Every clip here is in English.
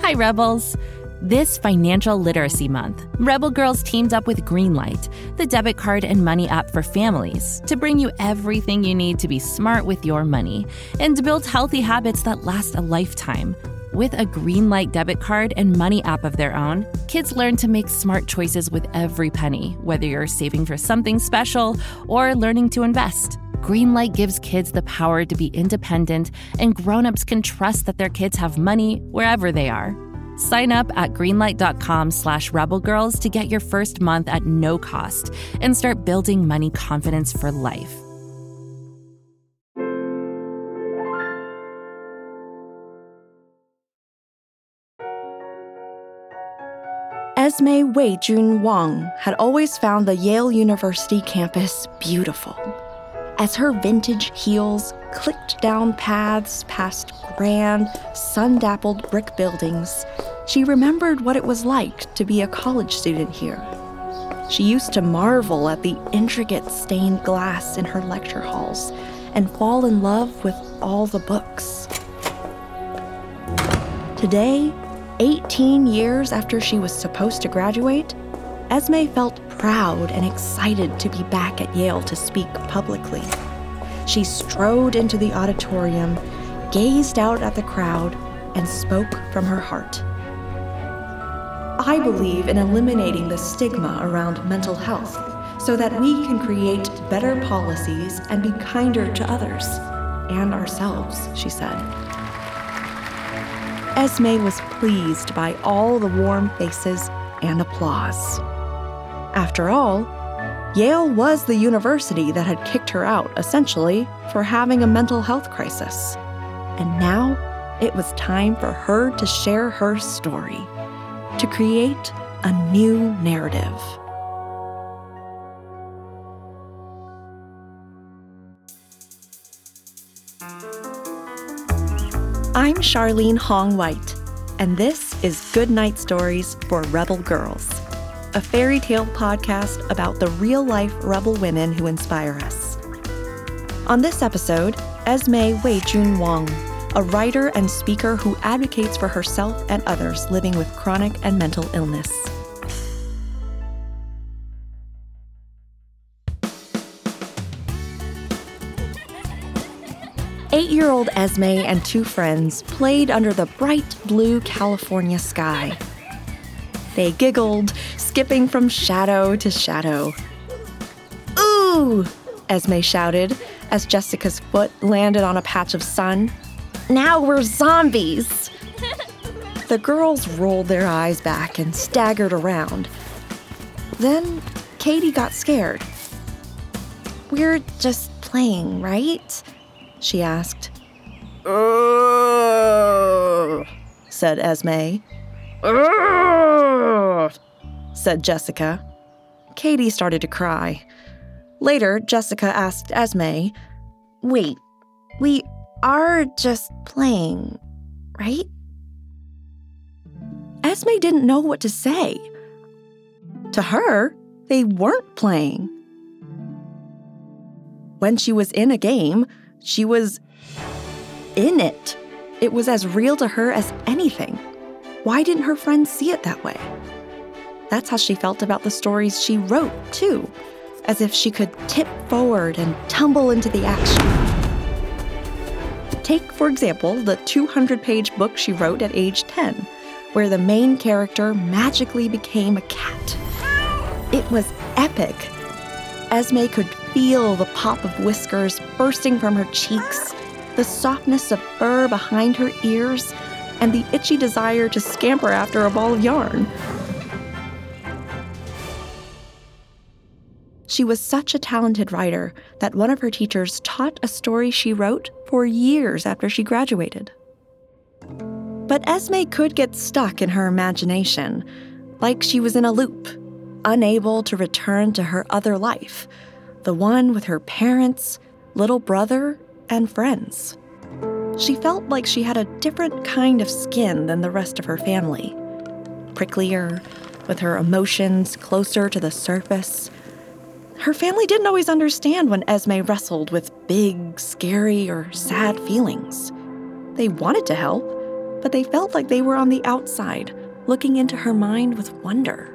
Hi, Rebels. This Financial Literacy Month, Rebel Girls teamed up with Greenlight, the debit card and money app for families, to bring you everything you need to be smart with your money and to build healthy habits that last a lifetime. With a Greenlight debit card and money app of their own, kids learn to make smart choices with every penny, whether you're saving for something special or learning to invest. Greenlight gives kids the power to be independent, and grown-ups can trust that their kids have money wherever they are. Sign up at greenlight.com/rebelgirls to get your first month at no cost and start building money confidence for life. Esme Wei-Jun Wang had always found the Yale University campus beautiful. As her vintage heels clicked down paths past grand, sun-dappled brick buildings, she remembered what it was like to be a college student here. She used to marvel at the intricate stained glass in her lecture halls and fall in love with all the books. Today, 18 years after she was supposed to graduate, Esme felt proud and excited to be back at Yale to speak publicly. She strode into the auditorium, gazed out at the crowd, and spoke from her heart. I believe in eliminating the stigma around mental health so that we can create better policies and be kinder to others and ourselves, she said. Esme was pleased by all the warm faces and applause. After all, Yale was the university that had kicked her out, essentially, for having a mental health crisis. And now it was time for her to share her story, to create a new narrative. I'm Charlene Hong White, and this is Goodnight Stories for Rebel Girls, a fairy tale podcast about the real-life rebel women who inspire us. On this episode, Esme Wei-Jun Wang, a writer and speaker who advocates for herself and others living with chronic and mental illness. Eight-year-old Esme and two friends played under the bright blue California sky. They giggled, skipping from shadow to shadow. "Ooh!" Esme shouted as Jessica's foot landed on a patch of sun. "Now we're zombies!" The girls rolled their eyes back and staggered around. Then Katie got scared. "We're just playing, right?" she asked. "Ugh," said Esme. "Ugh," said Jessica. Katie started to cry. Later, Jessica asked Esme, "Wait, we are just playing, right?" Esme didn't know what to say. To her, they weren't playing. When she was in a game, she was in it. It was as real to her as anything. Why didn't her friends see it that way? That's how she felt about the stories she wrote, too, as if she could tip forward and tumble into the action. Take, for example, the 200-page book she wrote at age 10, where the main character magically became a cat. It was epic. Esme could feel the pop of whiskers bursting from her cheeks, the softness of fur behind her ears, and the itchy desire to scamper after a ball of yarn. She was such a talented writer that one of her teachers taught a story she wrote for years after she graduated. But Esme could get stuck in her imagination, like she was in a loop, unable to return to her other life, the one with her parents, little brother, and friends. She felt like she had a different kind of skin than the rest of her family. Pricklier, with her emotions closer to the surface. Her family didn't always understand when Esme wrestled with big, scary, or sad feelings. They wanted to help, but they felt like they were on the outside, looking into her mind with wonder.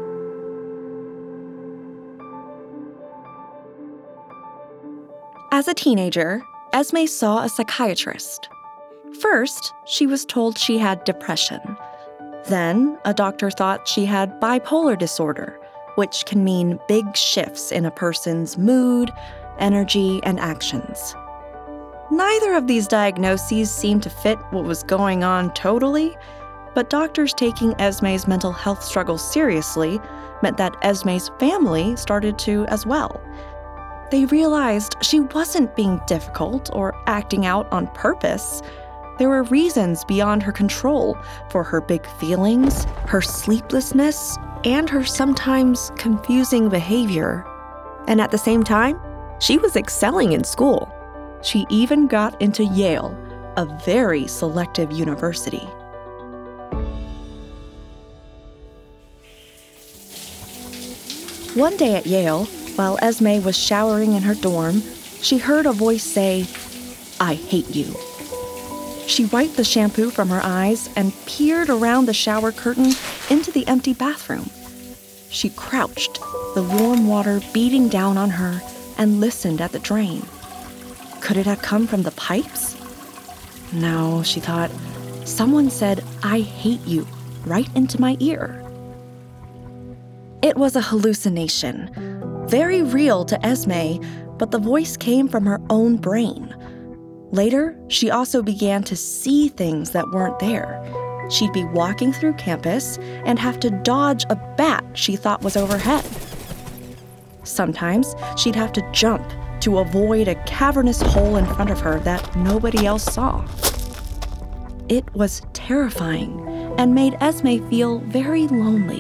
As a teenager, Esme saw a psychiatrist. First, she was told she had depression. Then, a doctor thought she had bipolar disorder, which can mean big shifts in a person's mood, energy, and actions. Neither of these diagnoses seemed to fit what was going on totally, but doctors taking Esme's mental health struggles seriously meant that Esme's family started to as well. They realized she wasn't being difficult or acting out on purpose. There were reasons beyond her control for her big feelings, her sleeplessness, and her sometimes confusing behavior. And at the same time, she was excelling in school. She even got into Yale, a very selective university. One day at Yale, while Esme was showering in her dorm, she heard a voice say, "I hate you." She wiped the shampoo from her eyes and peered around the shower curtain into the empty bathroom. She crouched, the warm water beating down on her, and listened at the drain. Could it have come from the pipes? No, she thought. Someone said, "I hate you," right into my ear. It was a hallucination, very real to Esme, but the voice came from her own brain. Later, she also began to see things that weren't there. She'd be walking through campus and have to dodge a bat she thought was overhead. Sometimes she'd have to jump to avoid a cavernous hole in front of her that nobody else saw. It was terrifying and made Esme feel very lonely.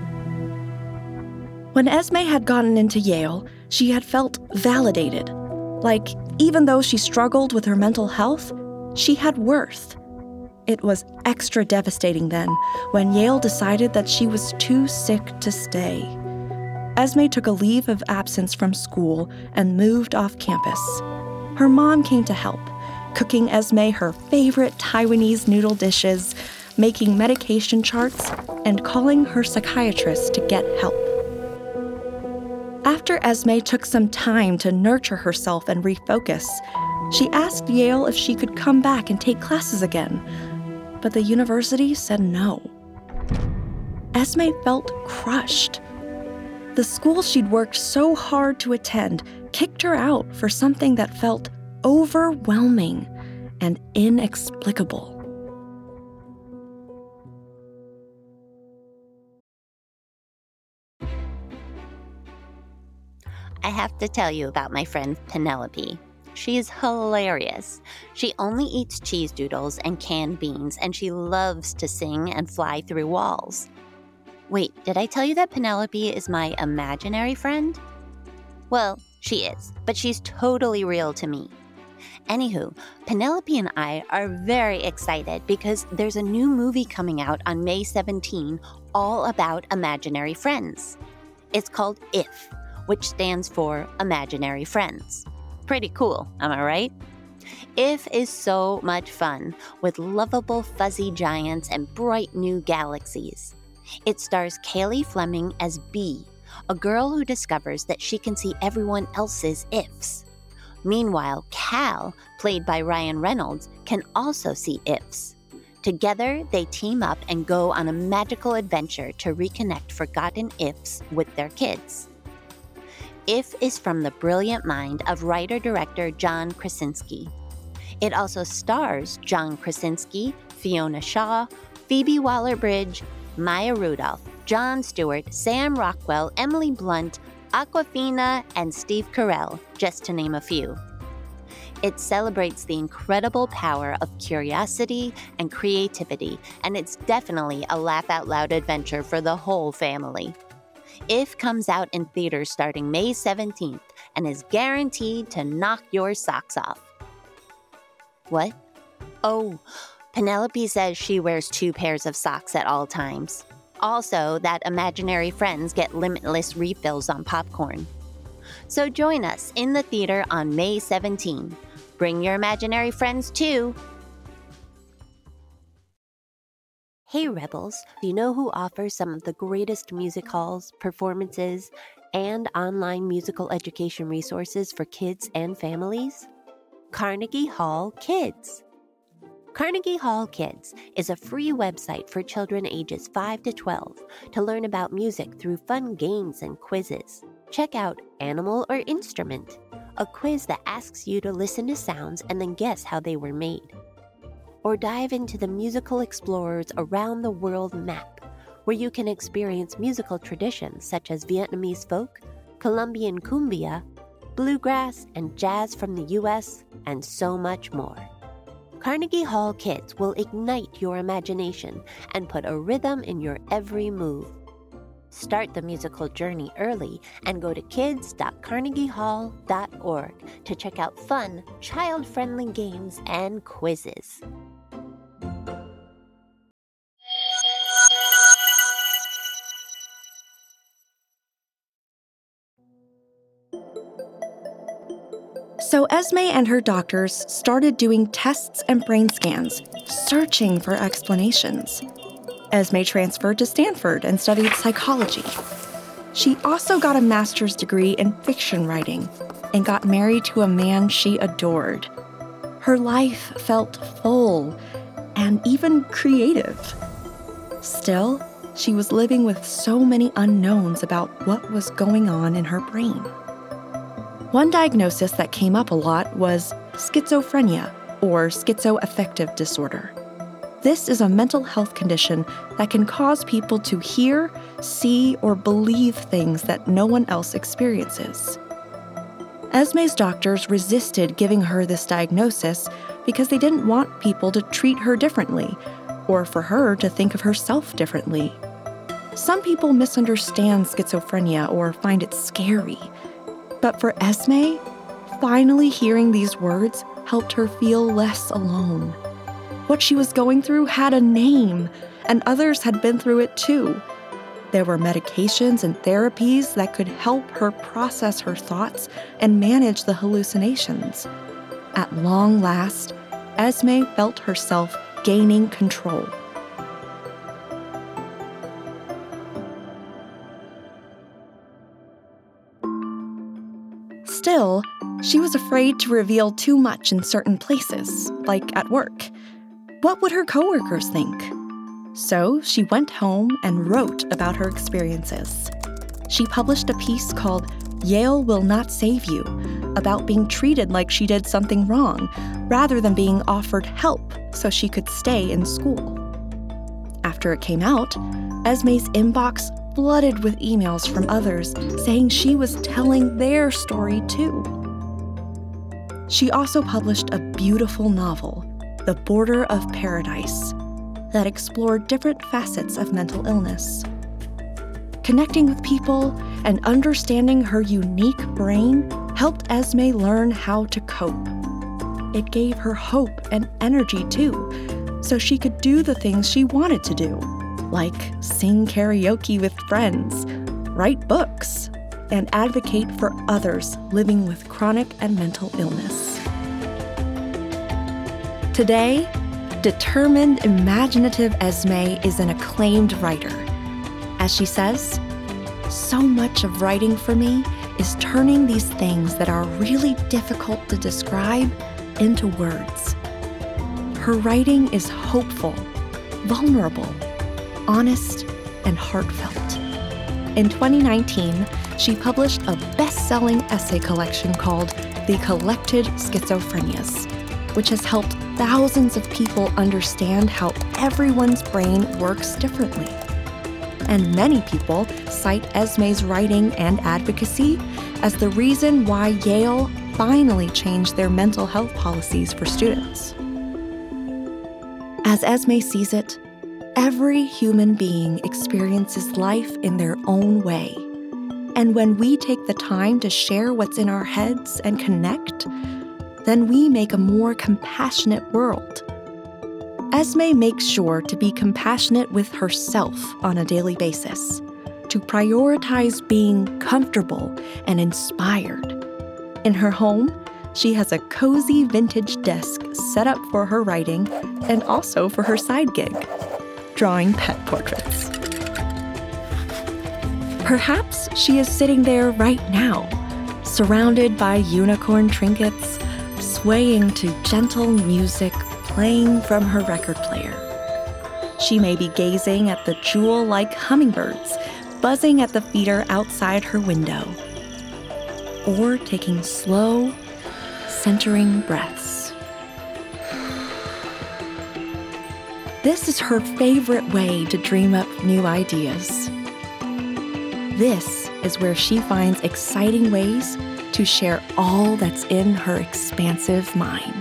When Esme had gotten into Yale, she had felt validated. Like, even though she struggled with her mental health, she had worth. It was extra devastating then, when Yale decided that she was too sick to stay. Esme took a leave of absence from school and moved off campus. Her mom came to help, cooking Esme her favorite Taiwanese noodle dishes, making medication charts, and calling her psychiatrist to get help. After Esme took some time to nurture herself and refocus, she asked Yale if she could come back and take classes again, but the university said no. Esme felt crushed. The school she'd worked so hard to attend kicked her out for something that felt overwhelming and inexplicable. I have to tell you about my friend Penelope. She is hilarious. She only eats cheese doodles and canned beans, and she loves to sing and fly through walls. Wait, did I tell you that Penelope is my imaginary friend? Well, she is, but she's totally real to me. Anywho, Penelope and I are very excited because there's a new movie coming out on May 17 all about imaginary friends. It's called IF, which stands for Imaginary Friends. Pretty cool, am I right? IF is so much fun, with lovable fuzzy giants and bright new galaxies. It stars Kaylee Fleming as Bee, a girl who discovers that she can see everyone else's IFs. Meanwhile, Cal, played by Ryan Reynolds, can also see IFs. Together, they team up and go on a magical adventure to reconnect forgotten IFs with their kids. IF is from the brilliant mind of writer-director John Krasinski. It also stars John Krasinski, Fiona Shaw, Phoebe Waller-Bridge, Maya Rudolph, Jon Stewart, Sam Rockwell, Emily Blunt, Awkwafina, and Steve Carell, just to name a few. It celebrates the incredible power of curiosity and creativity, and it's definitely a laugh-out-loud adventure for the whole family. IF comes out in theaters starting May 17th and is guaranteed to knock your socks off. What? Oh, Penelope says she wears 2 pairs of socks at all times. Also, that imaginary friends get limitless refills on popcorn. So join us in the theater on May 17. Bring your imaginary friends too. Hey Rebels, do you know who offers some of the greatest music halls, performances, and online musical education resources for kids and families? Carnegie Hall Kids. Carnegie Hall Kids is a free website for children ages 5 to 12 to learn about music through fun games and quizzes. Check out Animal or Instrument, a quiz that asks you to listen to sounds and then guess how they were made. Or dive into the Musical Explorers Around the World map, where you can experience musical traditions such as Vietnamese folk, Colombian cumbia, bluegrass, and jazz from the U.S., and so much more. Carnegie Hall Kids will ignite your imagination and put a rhythm in your every move. Start the musical journey early and go to kids.carnegiehall.org to check out fun, child-friendly games and quizzes. So Esme and her doctors started doing tests and brain scans, searching for explanations. Esme transferred to Stanford and studied psychology. She also got a master's degree in fiction writing and got married to a man she adored. Her life felt full and even creative. Still, she was living with so many unknowns about what was going on in her brain. One diagnosis that came up a lot was schizophrenia, or schizoaffective disorder. This is a mental health condition that can cause people to hear, see, or believe things that no one else experiences. Esme's doctors resisted giving her this diagnosis because they didn't want people to treat her differently, or for her to think of herself differently. Some people misunderstand schizophrenia or find it scary. But for Esme, finally hearing these words helped her feel less alone. What she was going through had a name, and others had been through it too. There were medications and therapies that could help her process her thoughts and manage the hallucinations. At long last, Esme felt herself gaining control. Still, she was afraid to reveal too much in certain places, like at work. What would her coworkers think? So she went home and wrote about her experiences. She published a piece called "Yale Will Not Save You," about being treated like she did something wrong, rather than being offered help so she could stay in school. After it came out, Esme's inbox flooded with emails from others saying she was telling their story too. She also published a beautiful novel, The Border of Paradise, that explored different facets of mental illness. Connecting with people and understanding her unique brain helped Esme learn how to cope. It gave her hope and energy too, so she could do the things she wanted to do, like sing karaoke with friends, write books, and advocate for others living with chronic and mental illness. Today, determined, imaginative Esme is an acclaimed writer. As she says, "So much of writing for me is turning these things that are really difficult to describe into words." Her writing is hopeful, vulnerable, honest, and heartfelt. In 2019, she published a best-selling essay collection called The Collected Schizophrenias, which has helped thousands of people understand how everyone's brain works differently. And many people cite Esme's writing and advocacy as the reason why Yale finally changed their mental health policies for students. As Esme sees it, every human being experiences life in their own way. And when we take the time to share what's in our heads and connect, then we make a more compassionate world. Esme makes sure to be compassionate with herself on a daily basis, to prioritize being comfortable and inspired. In her home, she has a cozy vintage desk set up for her writing and also for her side gig. drawing pet portraits. Perhaps she is sitting there right now, surrounded by unicorn trinkets, swaying to gentle music playing from her record player. She may be gazing at the jewel-like hummingbirds buzzing at the feeder outside her window, or taking slow, centering breaths. This is her favorite way to dream up new ideas. This is where she finds exciting ways to share all that's in her expansive mind.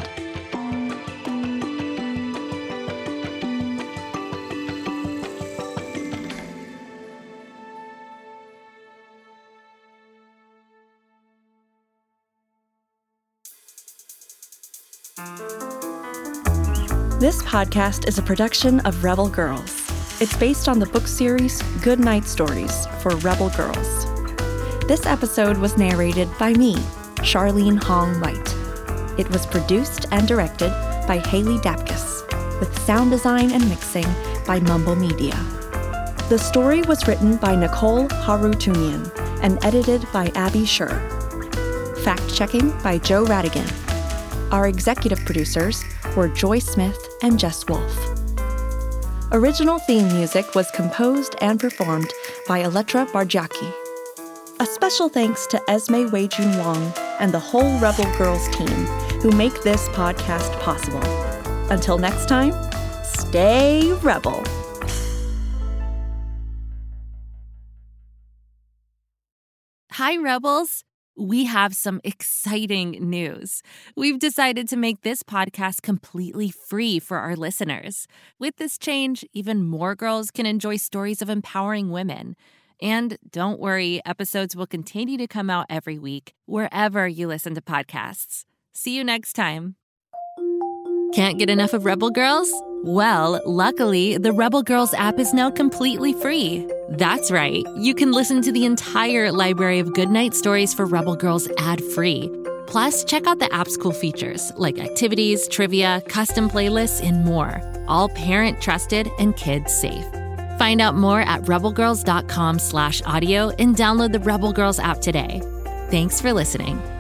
This podcast is a production of Rebel Girls. It's based on the book series Good Night Stories for Rebel Girls. This episode was narrated by me, Charlene Hong White. It was produced and directed by Haley Dapkus, with sound design and mixing by Mumble Media. The story was written by Nicole Harutunian and edited by Abby Scher. Fact-checking by Joe Radigan. Our executive producers were Joy Smith and Jess Wolfe. Original theme music was composed and performed by Elettra Bargiacchi. A special thanks to Esme Wei-Jun Wong and the whole Rebel Girls team who make this podcast possible. Until next time, stay Rebel. Hi, Rebels. We have some exciting news. We've decided to make this podcast completely free for our listeners. With this change, even more girls can enjoy stories of empowering women. And don't worry, episodes will continue to come out every week, wherever you listen to podcasts. See you next time. Can't get enough of Rebel Girls? Well, luckily, the Rebel Girls app is now completely free. That's right. You can listen to the entire library of goodnight stories for Rebel Girls ad-free. Plus, check out the app's cool features like activities, trivia, custom playlists, and more. All parent-trusted and kids-safe. Find out more at rebelgirls.com/audio and download the Rebel Girls app today. Thanks for listening.